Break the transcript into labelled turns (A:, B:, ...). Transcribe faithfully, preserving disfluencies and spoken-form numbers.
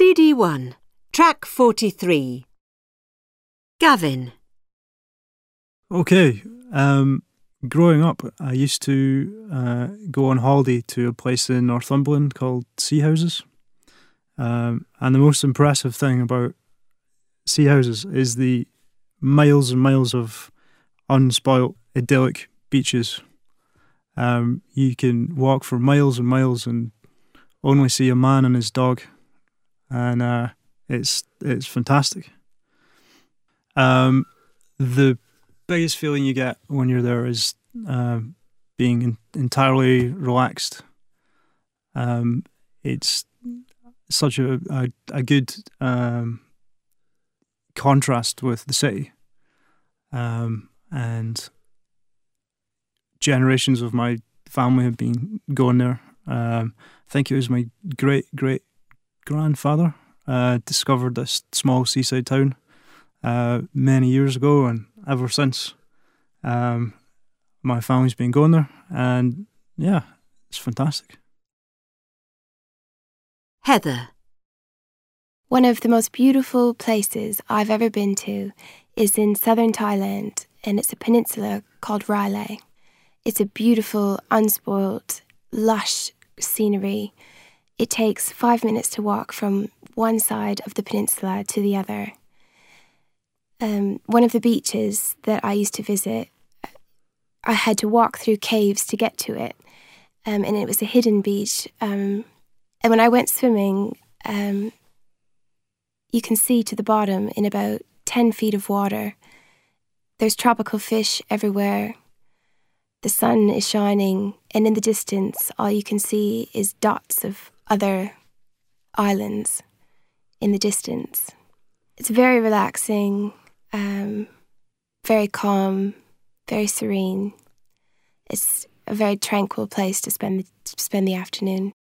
A: C D one, track forty-three. Gavin.
B: Okay, um, growing up, I used to uh, go on holiday to a place in Northumberland called Sea Houses. Um, and the most impressive thing about Sea Houses is the miles and miles of unspoilt, idyllic beaches. Um, you can walk for miles and miles and only see a man and his dog, and uh, it's it's fantastic. Um, the biggest feeling you get when you're there is uh, being in, entirely relaxed. Um, it's such a a, a good um, contrast with the city, um, and generations of my family have been going there. Um, I think it was my great great grandfather uh, discovered this small seaside town uh, many years ago, and ever since, um, my family's been going there, and yeah, it's fantastic.
A: Heather.
C: One of the most beautiful places I've ever been to is in southern Thailand, and it's a peninsula called Railay. It's a beautiful, unspoilt, lush scenery. It takes five minutes to walk from one side of the peninsula to the other. Um, one of the beaches that I used to visit, I had to walk through caves to get to it, um, and it was a hidden beach. Um, and when I went swimming, um, you can see to the bottom in about ten feet of water. There's tropical fish everywhere. The sun is shining, and in the distance, all you can see is dots of other islands in the distance. It's very relaxing, um, very calm, very serene. It's a very tranquil place to spend the, to spend the afternoon.